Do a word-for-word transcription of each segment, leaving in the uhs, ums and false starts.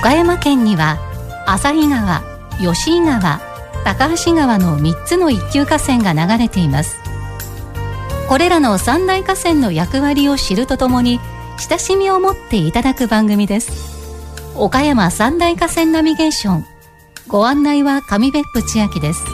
岡山県には旭川、吉井川、高梁川のみっつの一級河川が流れています。これらの三大河川の役割を知るとともに親しみを持っていただく番組です。岡山三大河川ナビゲーション、ご案内は上別府千秋です。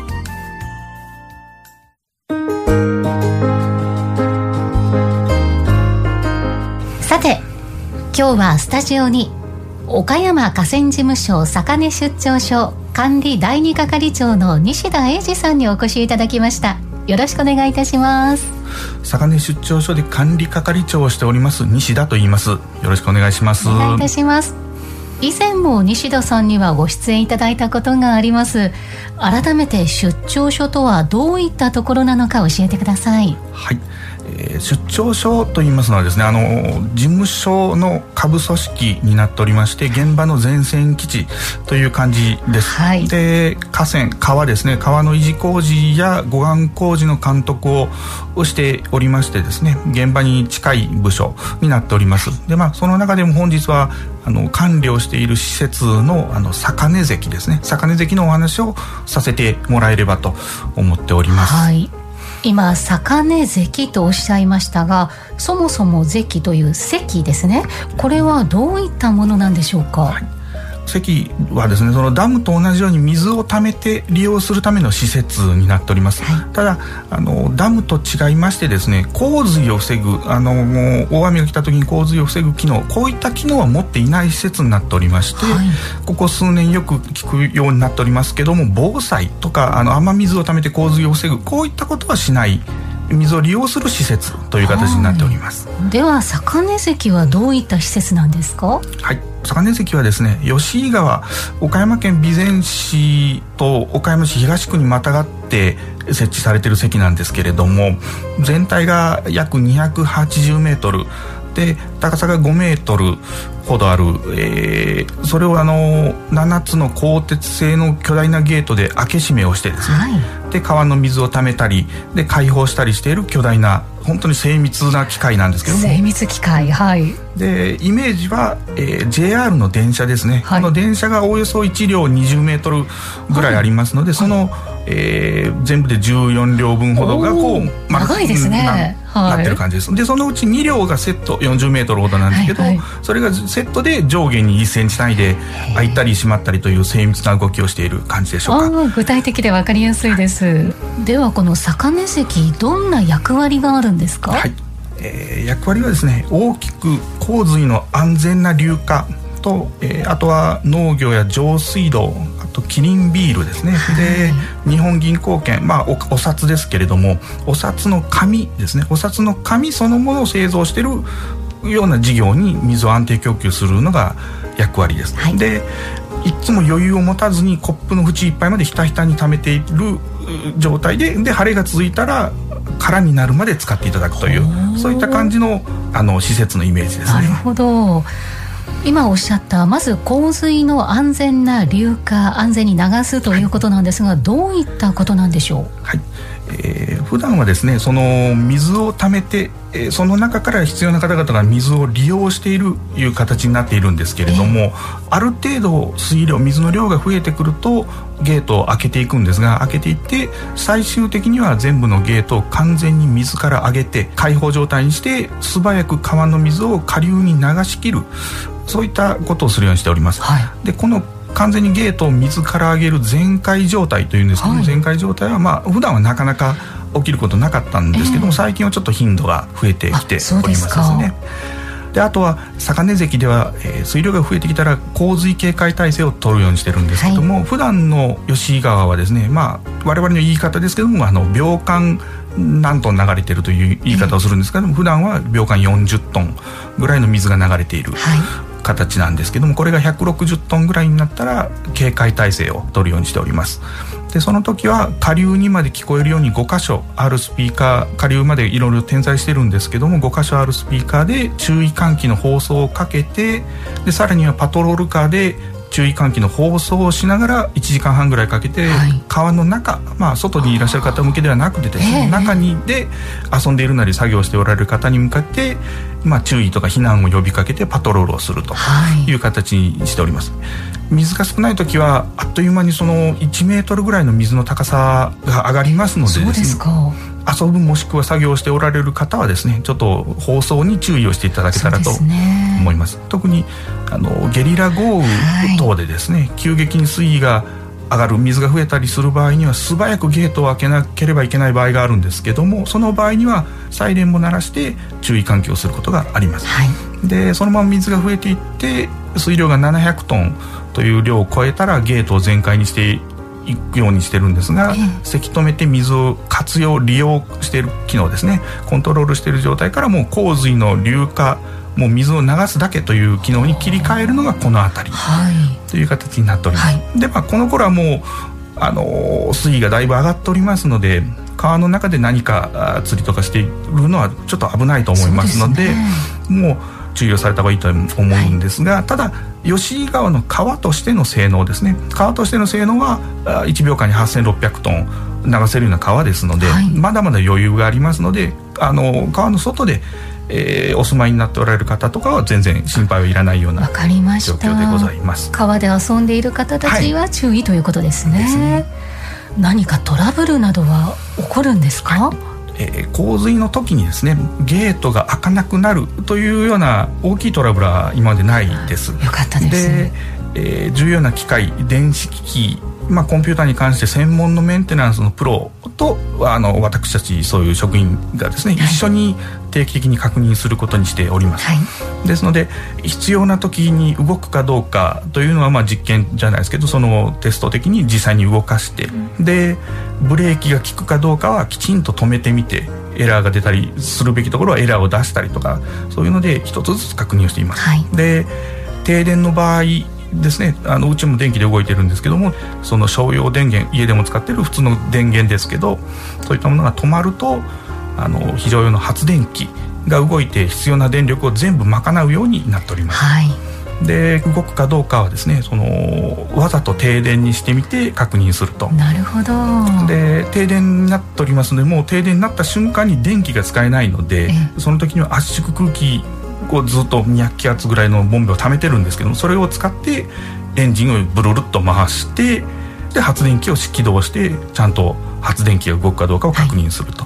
さて、今日はスタジオに岡山河川事務所坂根出張所管理第二係長の西田英二さんにお越しいただきました。よろしくお願いいたします。 坂根出張所で管理係長をしております西田と言います。よろしくお願いします。 お願いいたします。以前も西田さんにはご出演いただいたことがあります。改めて出張所とはどういったところなのか教えてください。 はい、えー、出張所といいますのはですね、あの事務所の下部組織になっておりまして、現場の前線基地という感じです、はい、で河川、川ですね、川の維持工事や護岸工事の監督ををしておりましてですね、現場に近い部署になっております。で、まあ、その中でも本日はあの管理をしている施設のあの坂根関ですね、坂根関のお話をさせてもらえればと思っております。 はい、今坂根関とおっしゃいましたが、そもそも関という関ですね、これはどういったものなんでしょうか。はい、 関はですね、そのダムと同じように水を溜めて利用するための施設になっております、はい、ただあのダムと違いましてですね、洪水を防ぐ、あのもう大雨が来た時に洪水を防ぐ機能、こういった機能は持っていない施設になっておりまして、はい、ここ数年よく聞くようになっておりますけども、防災とかあの雨水を溜めて洪水を防ぐ、こういったことはしない、水を利用する施設という形になっております。 では坂根関はどういった施設なんですか。 はい、坂根関はですね、吉井川、岡山県備前市と岡山市東区にまたがって設置されている関なんですけれども、全体が約にひゃくはちじゅうメートルで、高さがごメートルほどある、えー、それをあのななつの鋼鉄製の巨大なゲートで開け閉めをしてですね、はい、で川の水を溜めたりで開放したりしている巨大な、本当に精密な機械なんですけども、 精密機械、はい、 でイメージは、えー、ジェイアール の電車ですね、はい、この電車がおよそいち両にじゅうメートルぐらいありますので、はい、その、えー、全部でじゅうよん両分ほどがこう、まあ、 長いですね、 な、なってる感じです。でそのうちに両がセットよんじゅうメートルほどなんですけど、はいはい、それがセットで上下にいっセンチ単位で開いたり閉まったりという精密な動きをしている感じでしょうか。 あ、具体的で分かりやすいです、はい、ではこの坂根関、どんな役割があるんですか。 はい、えー、役割はですね、大きく洪水の安全な流下と、えー、あとは農業や上水道、あとキリンビールですね、はい、で日本銀行券、まあ お, お札ですけれども、お札の紙ですね、お札の紙そのものを製造しているような事業に水を安定供給するのが役割です、はい、でいつも余裕を持たずにコップの縁いっぱいまでひたひたに溜めている状態で、で晴れが続いたら空になるまで使っていただくという、そういった感じの、あの施設のイメージですね。 なるほど。今おっしゃったまず洪水の安全な流下、安全に流すということなんですが、はい、どういったことなんでしょう。 はい、えー、普段はですね、その水を溜めて、えー、その中から必要な方々が水を利用しているという形になっているんですけれども、えー、ある程度水量、水の量が増えてくるとゲートを開けていくんですが、開けていって最終的には全部のゲートを完全に水から上げて開放状態にして、素早く川の水を下流に流し切る、そういったことをするようにしております、はい、でこの完全にゲートを水から上げる全開状態というんですけども、はい、全開状態はまあ普段はなかなか起きることなかったんですけども、えー、最近はちょっと頻度が増えてきておりますですね。であとは坂根関では、えー、水量が増えてきたら洪水警戒体制を取るようにしてるんですけども、はい、普段の吉井川はですね、まあ我々の言い方ですけども、あの秒間何トン流れてるという言い方をするんですけども、普段は秒間よんじゅっトンぐらいの水が流れている、はい、形なんですけども、これがひゃくろくじゅっトンぐらいになったら警戒体制を取るようにしております。でその時は下流にまで聞こえるようにご箇所あるスピーカー、下流までいろいろ点在してるんですけども、ご箇所あるスピーカーで注意喚起の放送をかけて、でさらにはパトロールカーで注意喚起の放送をしながらいちじかんはんぐらいかけて、はい、川の中、まあ、外にいらっしゃる方向けではなくてですね、えー、中にで遊んでいるなり作業しておられる方に向かって、まあ、注意とか避難を呼びかけてパトロールをするという形にしております、はい。水が少ない時はあっという間にそのいちメートルぐらいの水の高さが上がりますのでですね、そうですか。遊ぶもしくは作業しておられる方はですね、ちょっと放送に注意をしていただけたらと思います。特にあのゲリラ豪雨等でですね、はい、急激に水位が上がる、水が増えたりする場合には素早くゲートを開けなければいけない場合があるんですけども、その場合にはサイレンも鳴らして注意喚起をすることがあります、はい、でそのまま水が増えていって水量がななひゃくトンという量を超えたらゲートを全開にしていくようにしてるんですが、ええ、せき止めて水を活用利用している機能ですね、コントロールしている状態からもう洪水の流下、もう水を流すだけという機能に切り替えるのがこの辺り、はい、という形になっております、はい、で、まあ、この頃はもうあの水位がだいぶ上がっておりますので、川の中で何か釣りとかしているのはちょっと危ないと思いますので、もう注意をされた方がいいと思うんですが、はい、ただ吉井川の川としての性能ですね、川としての性能はいちびょうかんにはっせんろっぴゃくトン流せるような川ですので、はい、まだまだ余裕がありますので、あの川の外で、えー、お住まいになっておられる方とかは全然心配はいらないような状況でございます。 川で遊んでいる方たちは注意、はい、ということですね。ですね。何かトラブルなどは起こるんですか？はい、 えー、洪水の時にですね、ゲートが開かなくなるというような大きいトラブルは今までないです。 よかったです。 で、えー、重要な機械、電子機器、まあ、コンピューターに関して専門のメンテナンスのプロとあの私たちそういう職員がですね、はい、一緒に定期的に確認することにしております、はい、ですので必要な時に動くかどうかというのはまあ実験じゃないですけど、そのテスト的に実際に動かして、うん、でブレーキが効くかどうかはきちんと止めてみて、エラーが出たりするべきところはエラーを出したりとか、そういうので一つずつ確認をしています、はい、で停電の場合ですね、あのうちも電気で動いてるんですけども、その商用電源、家でも使ってる普通の電源ですけど、そういったものが止まるとあの非常用の発電機が動いて必要な電力を全部賄うようになっております、はい、で動くかどうかはですね、そのわざと停電にしてみて確認すると。 なるほど。 で停電になっておりますので、もう停電になった瞬間に電気が使えないので、その時には圧縮空気こうずっとにひゃくキロワットぐらいのボンベを溜めてるんですけども、それを使ってエンジンをブルルっと回して、で発電機を起動してちゃんと発電機が動くかどうかを確認すると、はい、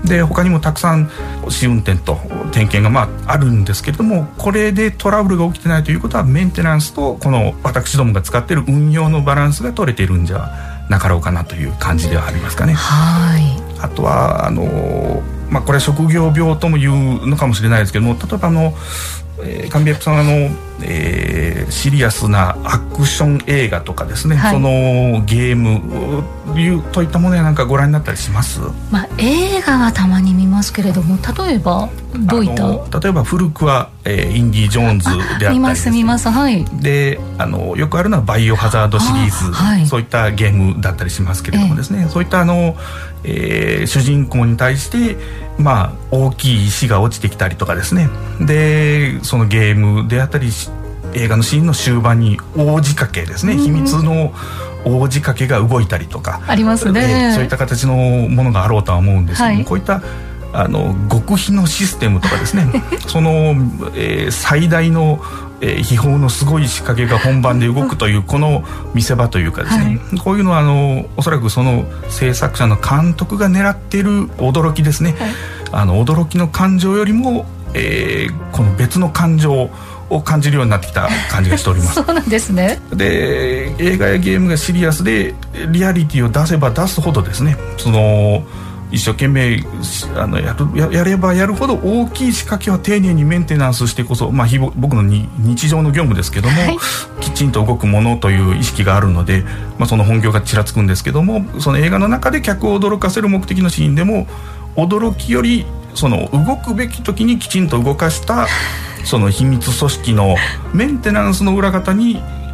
で他にもたくさん試運転と点検がまああるんですけれども、これでトラブルが起きてないということは、メンテナンスとこの私どもが使っている運用のバランスが取れているんじゃなかろうかなという感じではありますかね。はい。あとはあのまあ、これは職業病とも言うのかもしれないですけども、例えばあの、えー、神谷さんあの、えー、シリアスなアクション映画とかですね、はい、そのゲームといったものやなんかご覧になったりします？ まあ、映画はたまに見ますけれども、例えばどういった？ 例えば古くは、えー、インディ・ジョーンズであったり、 見ます見ます、はい、 であのよくあるのはバイオハザードシリーズ、はい、そういったゲームだったりしますけれどもですね、えー、そういったあのえー、主人公に対して、まあ、大きい石が落ちてきたりとかですね、でそのゲームであったり映画のシーンの終盤に大仕掛けですね、秘密の大仕掛けが動いたりとかありますね。 そういった形のものがあろうとは思うんですけども、はい、こういったあの極秘のシステムとかですねその、えー、最大のえー、秘宝のすごい仕掛けが本番で動くというこの見せ場というかですね、はい、こういうのはあのおそらくその制作者の監督が狙っている驚きですね、はい、あの驚きの感情よりも、えー、この別の感情を感じるようになってきた感じがしておりますそうなんですね。 で映画やゲームがシリアスでリアリティを出せば出すほどですね、その一生懸命あの や, る や, やればやるほど大きい仕掛けは丁寧にメンテナンスしてこそ、まあ、日僕のに日常の業務ですけども、はい、きちんと動くものという意識があるので、まあ、その本業がちらつくんですけども、その映画の中で客を驚かせる目的のシーンでも驚きよりその動くべき時にきちんと動かしたその秘密組織のメンテナンスの裏方に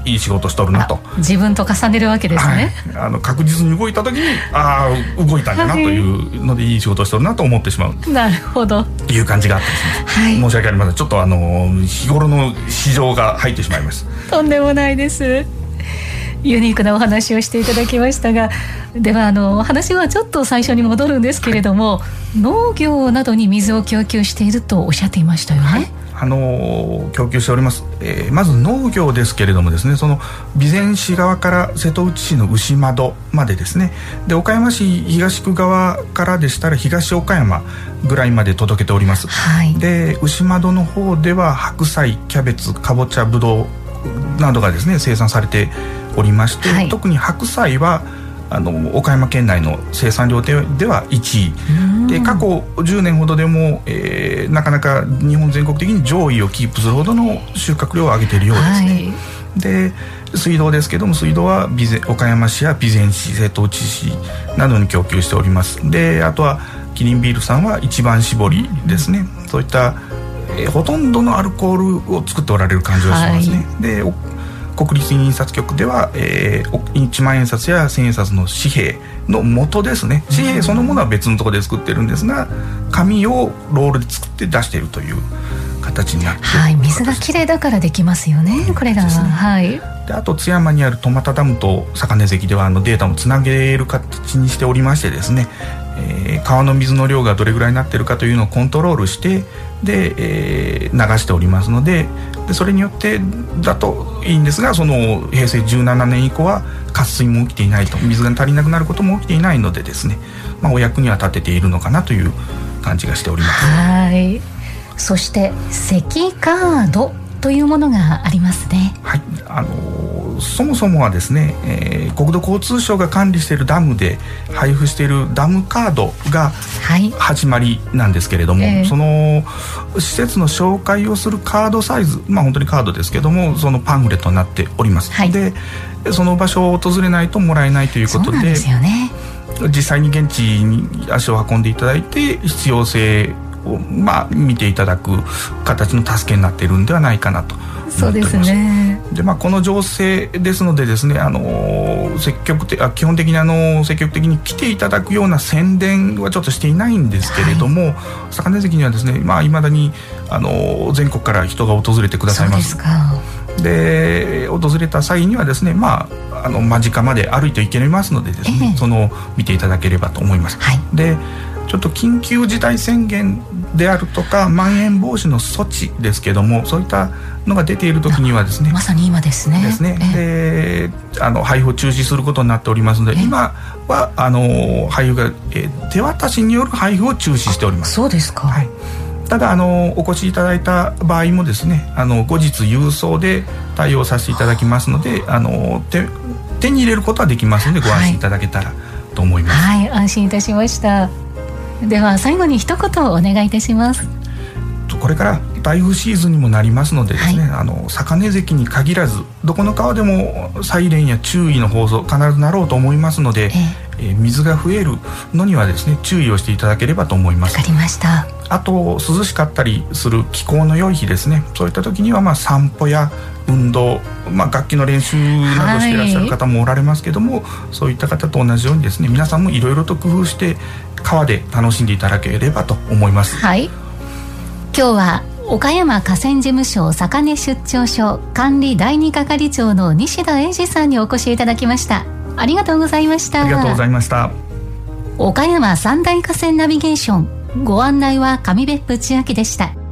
いい仕事しとるなと、 自分と重ねるわけですね、 はい、あの確実に動いた時にああ動いたんだなというので、はい、いい仕事しとるなと思ってしまう。 なるほどいう感じがあってですね、はい、申し訳ありません。ちょっとあの日頃の市場が入ってしまいます。 とんでもないです。ユニークなお話をしていただきましたが、ではあの話はちょっと最初に戻るんですけれども、はい、農業などに水を供給しているとおっしゃっていましたよね。はい、 あの供給しております、えー、まず農業ですけれどもですね、その備前市側から瀬戸内市の牛窓までですね、で岡山市東区側からでしたら東岡山ぐらいまで届けております。はい、で牛窓の方では白菜、キャベツ、かぼちゃ、ぶどうなどがですね生産されておりまして、はい、特に白菜はあの岡山県内の生産量でではいちいで、過去じゅうねんほどでも、えー、なかなか日本全国的に上位をキープするほどの収穫量を上げているようですね。はい、で水道ですけども、水道は備前岡山市や備前市、瀬戸内市などに供給しております。であとはキリンビールさんは一番搾りですね、うん、そういった、えー、ほとんどのアルコールを作っておられる感じがしますね。はい、で国立印刷局では、えー、いちまんえん札やせんえん札の紙幣の元ですね、紙幣そのものは別のところで作ってるんですが、紙をロールで作って出しているという形になって、 はい、水がきれいだからできますよね、これらは。ね、はい、 であと津山にある戸俣ダムと坂根関ではあのデータもつなげる形にしておりましてですね、えー、川の水の量がどれぐらいになっているかというのをコントロールしてで、えー、流しておりますので、でそれによってだといいんですが、その平成じゅうななねん以降は渇水も起きていないと、水が足りなくなることも起きていないのでですね、まあ、お役には立てているのかなという感じがしております。 はい、そして石カードというものがありますね。 はい、あのー、そもそもはですね、えー、国土交通省が管理しているダムで配布しているダムカードが始まりなんですけれども、はい、えー、その施設の紹介をするカードサイズ、まあ本当にカードですけども、そのパンフレットになっております。はい、でその場所を訪れないともらえないということで、そうなんですよね、実際に現地に足を運んでいただいて必要性を、まあ、見ていただく形の助けになっているんではないかなと思っております。そうですね。で、まあ、この情勢ですのでですね、あの積極的あ基本的にあの積極的に来ていただくような宣伝はちょっとしていないんですけれども、はい、坂根関にはですね、まあ、未だにあの全国から人が訪れてくださいます。そうですか。で訪れた際にはですね、まあ、あの間近まで歩いていけますのでですね、えー、その見ていただければと思います。はい、でちょっと緊急事態宣言であるとかまん延防止の措置ですけども、そういったのが出ている時にはですね、 まさに今ですねですね、えー、であの配布を中止することになっておりますので、今はあの配布が、えー、手渡しによる配布を中止しております。 そうですか。はい、 ただあのお越しいただいた場合もですね、あの後日郵送で対応させていただきますので、あの 手, 手に入れることはできますのでご安心いただけたらと思います。 はい、はい、安心いたしました。では最後に一言お願いいたします。 これから台風シーズンにもなりますのでですね、はい、あの坂根関に限らずどこの川でもサイレンや注意の放送必ずなろうと思いますので、えーえー、水が増えるのにはですね注意をしていただければと思います。 わかりました。 あと涼しかったりする気候の良い日ですね、そういった時にはまあ散歩や運動、まあ、楽器の練習などしていらっしゃる方もおられますけども、はい、そういった方と同じようにですね、皆さんもいろいろと工夫して川で楽しんでいただければと思います。 はい、今日は岡山河川事務所坂根出張所管理だいに係長の西田英二さんにお越しいただきました。ありがとうございました。 ありがとうございました。 岡山三大河川ナビゲーション、ご案内は上別府千秋でした。